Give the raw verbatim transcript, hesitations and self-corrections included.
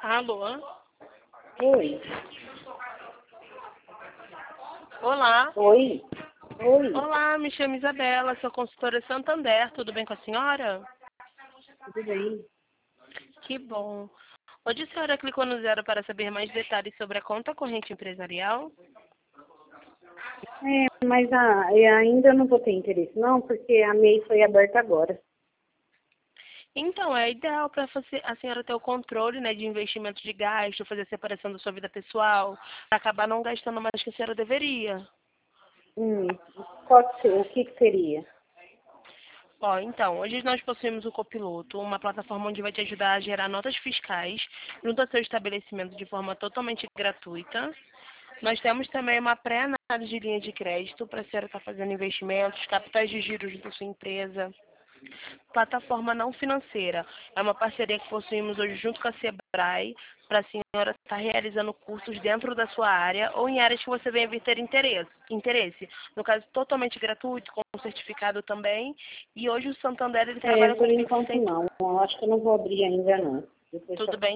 Alô? Oi. Olá. Oi. Oi. Olá, me chamo Isabela, sou consultora Santander. Tudo bem com a senhora? Tudo bem? Que bom. Hoje a senhora clicou no zero para saber mais detalhes sobre a conta corrente empresarial? É, mas a, eu ainda não vou ter interesse, não, porque a MEI foi aberta agora. Então, é ideal para a senhora ter o controle, né, de investimento de gasto, fazer a separação da sua vida pessoal, para acabar não gastando mais que a senhora deveria. Hum, qual que, se- o que, que seria? Ó, então, hoje nós possuímos o Copiloto, uma plataforma onde vai te ajudar a gerar notas fiscais junto ao seu estabelecimento de forma totalmente gratuita. Nós temos também uma pré-análise de linha de crédito para a senhora estar fazendo investimentos, capitais de giros da sua empresa. Plataforma não financeira. É uma parceria que possuímos hoje junto com a Sebrae para a senhora estar realizando cursos dentro da sua área ou em áreas que você venha vir ter interesse. interesse. No caso, totalmente gratuito, com certificado também. E hoje o Santander ele É, trabalha com por Pix enquanto cem por cento. não. Eu acho que eu não vou abrir ainda, não. Depois só Tudo bem?